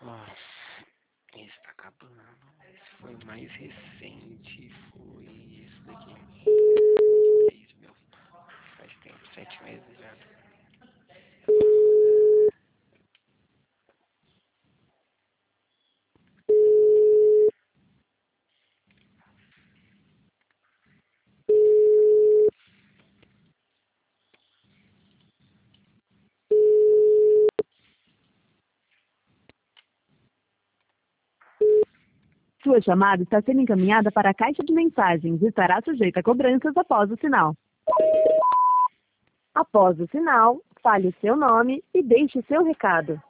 Ó, esse tá acabando. Esse foi o mais recente. Foi esse daqui. 3 mil. Faz tempo, 7 meses já. Sua chamada está sendo encaminhada para a caixa de mensagens e estará sujeita a cobranças após o sinal. Após o sinal, fale o seu nome e deixe seu recado.